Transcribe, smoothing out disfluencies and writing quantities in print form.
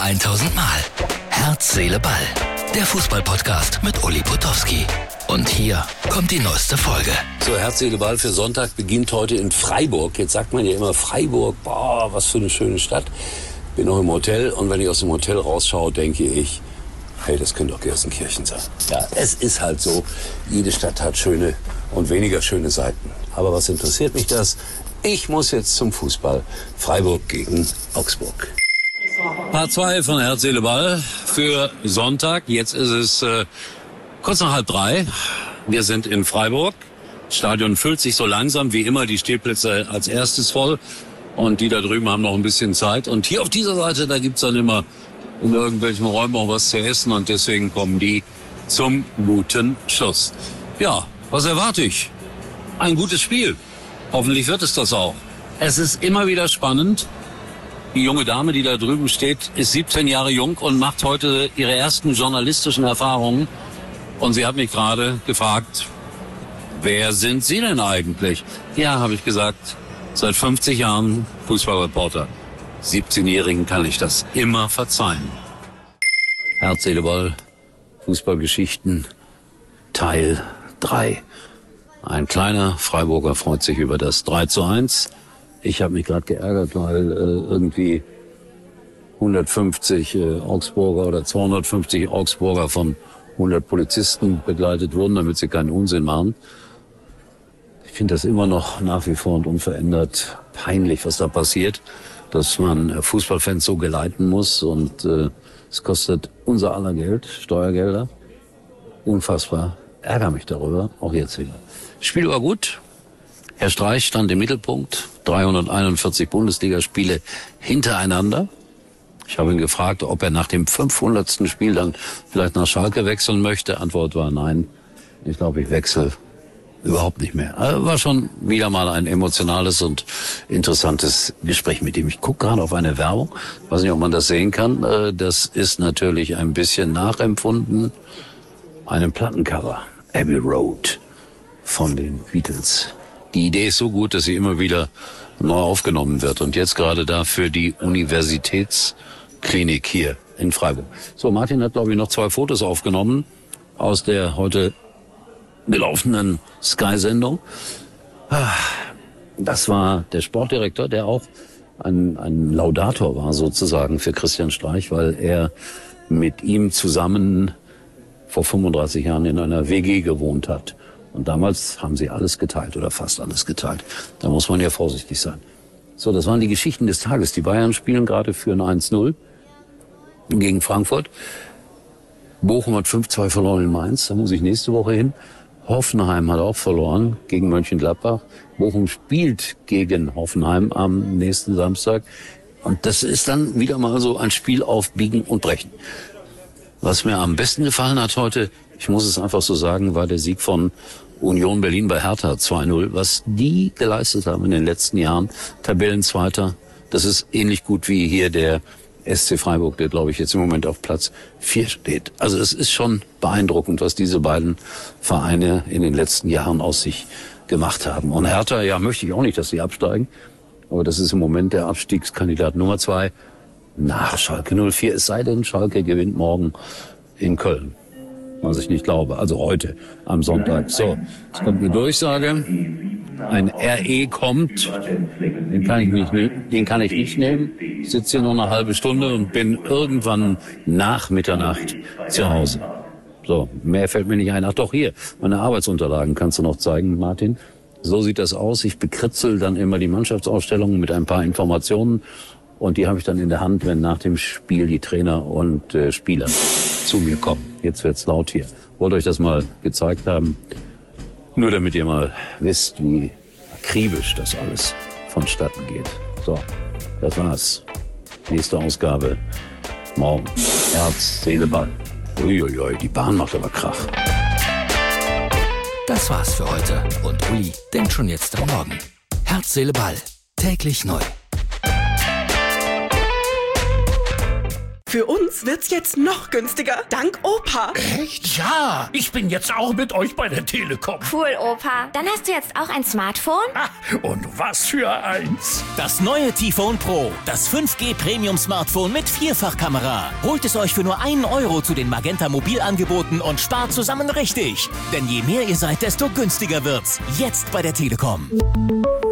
1000 Mal. Herz, Seele, Ball. Der Fußball-Podcast mit Uli Potowski. Und hier kommt die neueste Folge. So, Herz, Seele, Ball für Sonntag beginnt heute in Freiburg. Jetzt sagt man ja immer Freiburg, boah, was für eine schöne Stadt. Bin noch im Hotel und wenn ich aus dem Hotel rausschaue, denke ich, hey, das könnte doch Gelsenkirchen sein. Ja, es ist halt so. Jede Stadt hat schöne und weniger schöne Seiten. Aber was interessiert mich das? Ich muss jetzt zum Fußball. Freiburg gegen Augsburg. Part 2 von Herz, Seele, Ball für Sonntag. Jetzt ist es kurz nach 2:30. Wir sind in Freiburg. Das Stadion füllt sich so langsam wie immer. Die Stehplätze als erstes voll. Und die da drüben haben noch ein bisschen Zeit. Und hier auf dieser Seite, da gibt's dann immer in irgendwelchen Räumen auch was zu essen. Und deswegen kommen die zum guten Schluss. Ja, was erwarte ich? Ein gutes Spiel. Hoffentlich wird es das auch. Es ist immer wieder spannend. Die junge Dame, die da drüben steht, ist 17 Jahre jung und macht heute ihre ersten journalistischen Erfahrungen. Und sie hat mich gerade gefragt, wer sind Sie denn eigentlich? Ja, habe ich gesagt, seit 50 Jahren Fußballreporter. 17-Jährigen kann ich das immer verzeihen. Herz, Seele, Ball, Fußballgeschichten, Teil 3. Ein kleiner Freiburger freut sich über das 3:1. Ich habe mich gerade geärgert, weil irgendwie 150 Augsburger oder 250 Augsburger von 100 Polizisten begleitet wurden, damit sie keinen Unsinn machen. Ich finde das immer noch nach wie vor und unverändert peinlich, was da passiert, dass man Fußballfans so geleiten muss und es kostet unser aller Geld, Steuergelder. Unfassbar. Ärgere mich darüber, auch jetzt wieder. Spiel war gut. Herr Streich stand im Mittelpunkt. 341 Bundesligaspiele hintereinander. Ich habe ihn gefragt, ob er nach dem 500. Spiel dann vielleicht nach Schalke wechseln möchte. Antwort war nein. Ich glaube, ich wechsle überhaupt nicht mehr. Also war schon wieder mal ein emotionales und interessantes Gespräch mit ihm. Ich gucke gerade auf eine Werbung. Ich weiß nicht, ob man das sehen kann. Das ist natürlich ein bisschen nachempfunden. Einem Plattencover. Abbey Road von den Beatles. Die Idee ist so gut, dass sie immer wieder neu aufgenommen wird. Und jetzt gerade da für die Universitätsklinik hier in Freiburg. So, Martin hat, glaube ich, noch 2 Fotos aufgenommen aus der heute gelaufenen Sky-Sendung. Das war der Sportdirektor, der auch ein Laudator war sozusagen für Christian Streich, weil er mit ihm zusammen vor 35 Jahren in einer WG gewohnt hat. Und damals haben sie alles geteilt oder fast alles geteilt. Da muss man ja vorsichtig sein. So, das waren die Geschichten des Tages. Die Bayern spielen gerade für ein 1:0 gegen Frankfurt. Bochum hat 5:2 verloren in Mainz. Da muss ich nächste Woche hin. Hoffenheim hat auch verloren gegen Mönchengladbach. Bochum spielt gegen Hoffenheim am nächsten Samstag. Und das ist dann wieder mal so ein Spiel auf Biegen und Brechen. Was mir am besten gefallen hat heute, ich muss es einfach so sagen, war der Sieg von Union Berlin bei Hertha 2:0. Was die geleistet haben in den letzten Jahren, Tabellenzweiter, das ist ähnlich gut wie hier der SC Freiburg, der, glaube ich, jetzt im Moment auf Platz 4 steht. Also es ist schon beeindruckend, was diese beiden Vereine in den letzten Jahren aus sich gemacht haben. Und Hertha, ja, möchte ich auch nicht, dass sie absteigen. Aber das ist im Moment der Abstiegskandidat Nummer 2 nach Schalke 04. Es sei denn, Schalke gewinnt morgen in Köln. Was ich nicht glaube. Also heute, am Sonntag. So, jetzt kommt eine Durchsage. Ein RE kommt. Den kann ich nicht nehmen. Ich sitze hier noch eine halbe Stunde und bin irgendwann nach Mitternacht zu Hause. So, mehr fällt mir nicht ein. Ach doch, hier, meine Arbeitsunterlagen kannst du noch zeigen, Martin. So sieht das aus. Ich bekritzel dann immer die Mannschaftsausstellungen mit ein paar Informationen. Und die habe ich dann in der Hand, wenn nach dem Spiel die Trainer und Spieler zu mir kommen. Jetzt wird's laut hier. Wollte euch das mal gezeigt haben. Nur damit ihr mal wisst, wie akribisch das alles vonstatten geht. So, das war's. Nächste Ausgabe morgen. Herz, Seele, Ball. Uiuiui, die Bahn macht aber Krach. Das war's für heute. Und Uli denkt schon jetzt am Morgen. Herz, Seele, Ball. Täglich neu. Für uns wird's jetzt noch günstiger, dank Opa. Echt? Ja, ich bin jetzt auch mit euch bei der Telekom. Cool, Opa. Dann hast du jetzt auch ein Smartphone? Ah, und was für eins. Das neue T-Phone Pro, das 5G Premium Smartphone mit Vierfachkamera. Holt es euch für nur 1 Euro zu den Magenta Mobilangeboten und spart zusammen richtig. Denn je mehr ihr seid, desto günstiger wird's. Jetzt bei der Telekom.